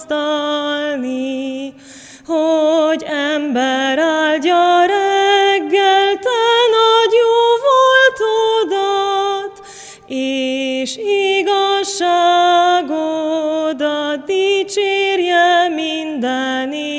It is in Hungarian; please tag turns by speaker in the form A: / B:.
A: magasztalni, hogy ember áldja reggel te nagy jó voltodat, és igazságodat dicsérje minden